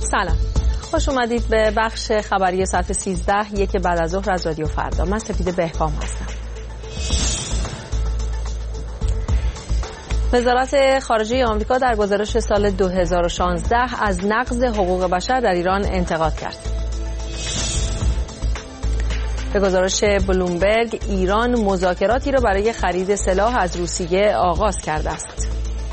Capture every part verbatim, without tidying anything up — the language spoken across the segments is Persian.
سلام، خوش اومدید به بخش خبری ساعت سیزده یک بعد از ظهر از رادیو فردا. من سپیده بهبام هستم. وزارت خارجه آمریکا در گزارش سال دو هزار و شانزده از نقض حقوق بشر در ایران انتقاد کرد. به گزارش بلومبرگ، ایران مذاکراتی را برای خرید سلاح از روسیه آغاز کرده است.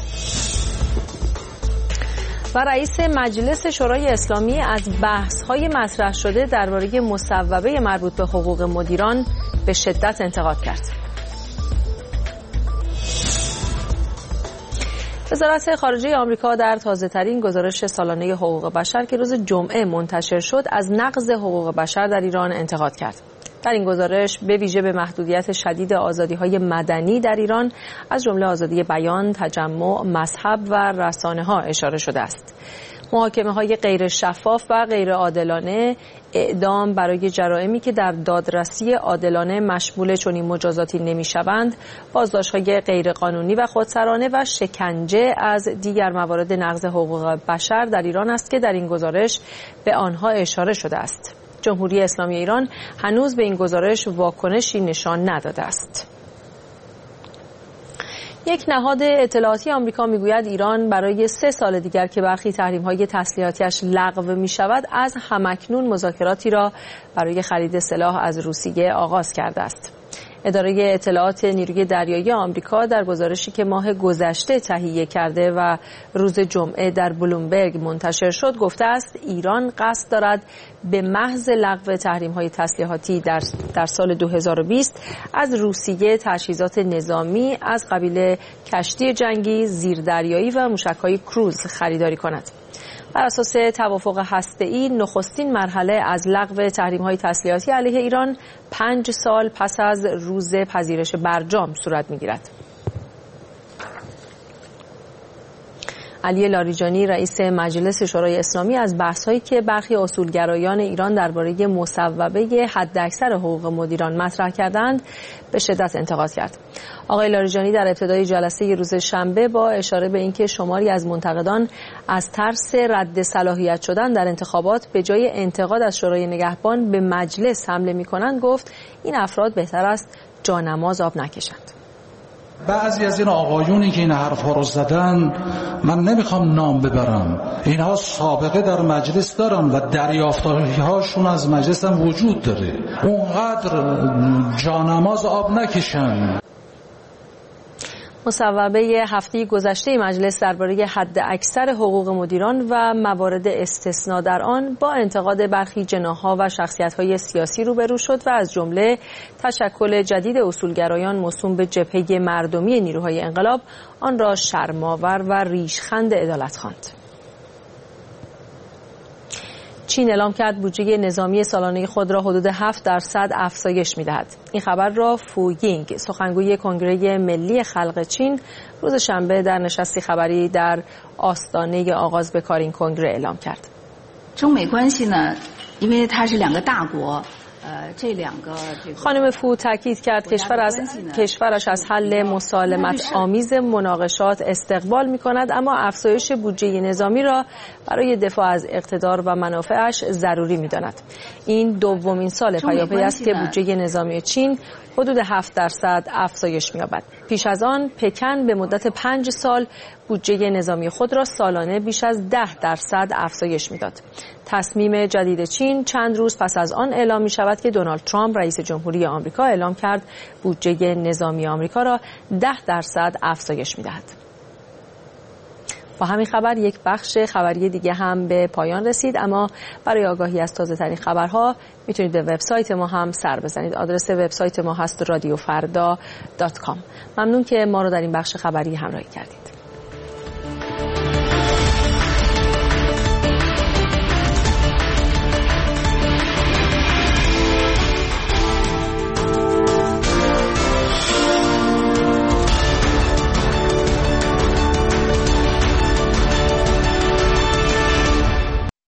و رئیس مجلس شورای اسلامی از بحث‌های مطرح شده درباره مصوبه مربوط به حقوق مدیران به شدت انتقاد کرد. وزارت خارجه آمریکا در تازه‌ترین گزارش سالانه حقوق بشر که روز جمعه منتشر شد از نقض حقوق بشر در ایران انتقاد کرد. در این گزارش به ویژه به محدودیت شدید آزادی‌های مدنی در ایران از جمله آزادی بیان، تجمع، مذهب و رسانه‌ها اشاره شده است. محاکمه‌های غیر شفاف و غیر عادلانه، اعدام برای جرائمی که در دادرسی عادلانه مشمول چنین مجازاتی نمی‌شوند، بازداشت‌های غیرقانونی و خودسرانه و شکنجه از دیگر موارد نقض حقوق بشر در ایران است که در این گزارش به آنها اشاره شده است. جمهوری اسلامی ایران هنوز به این گزارش واکنشی نشان نداده است. یک نهاد اطلاعاتی آمریکا میگوید ایران برای سه سال دیگر که برخی تحریم‌های تسلیحاتی‌اش لغو می‌شود از همکنون مذاکراتی را برای خرید سلاح از روسیه آغاز کرده است. اداره اطلاعات نیروی دریایی آمریکا در گزارشی که ماه گذشته تهیه کرده و روز جمعه در بلومبرگ منتشر شد گفته است ایران قصد دارد به محض لغو تحریم‌های تسلیحاتی در در سال دو هزار و بیست از روسیه تجهیزات نظامی از قبیل کشتی جنگی، زیردریایی و موشک‌های کروز خریداری کند. بر اساس توافق هسته‌ای نخستین مرحله از لغو تحریم‌های تسلیحاتی علیه ایران پنج سال پس از روز پذیرش برجام صورت می‌گیرد. علی لاریجانی رئیس مجلس شورای اسلامی از بحث‌هایی که برخی اصولگرایان ایران درباره مصوبه حداکثر حقوق مدیران مطرح کردند به شدت انتقاد کرد. آقای لاریجانی در ابتدای جلسه روز شنبه با اشاره به اینکه شماری از منتقدان از ترس رد صلاحیت شدن در انتخابات به جای انتقاد از شورای نگهبان به مجلس حمله می‌کنند گفت این افراد بهتر است جانماز آب نکشند. بعضی از این آقایونی که این حرفا رو زدن من نمیخوام نام ببرم، اینها سابقه در مجلس دارن و دریافتهاشون از مجلس هم وجود داره، اونقدر جانماز آب نکشن. مصوبه هفته گذشته مجلس درباره حد اکثر حقوق مدیران و موارد استثنا در آن با انتقاد برخی جناح‌ها و شخصیت‌های سیاسی روبرو شد و از جمله تشکل جدید اصولگرایان موسوم به جبهه مردمی نیروهای انقلاب آن را شرم‌آور و ریشخند عدالت خواند. چین اعلام کرد بودجه نظامی سالانه خود را حدود هفت درصد افزایش می‌دهد. این خبر را فو یینگ، سخنگوی کنگره ملی خلق چین، روز شنبه در نشستی خبری در آستانه آغاز به کار این کنگره اعلام کرد. 中美关系呢，因为它是两个大国。 خانم فو تاکید کرد کشور از کشورش از حل مسالمت آمیز مناقشات استقبال می کند، اما افزایش بودجه نظامی را برای دفاع از اقتدار و منافعش ضروری می داند. این دومین سال پیاپی است که بودجه نظامی چین حدود هفت درصد افزایش می یابد. پیش از آن پکن به مدت پنج سال بودجه نظامی خود را سالانه بیش از ده درصد افزایش میداد. تصمیم جدید چین چند روز پس از آن اعلام می شود که دونالد ترامپ رئیس جمهوری آمریکا اعلام کرد بودجه نظامی آمریکا را ده درصد افزایش میدهد. با همین خبر یک بخش خبری دیگه هم به پایان رسید، اما برای آگاهی از تازه ترین خبرها میتونید به وبسایت ما هم سر بزنید. آدرس وبسایت ما هست رادیو فردا دات کام. ممنون که ما رو در این بخش خبری همراهی کردید.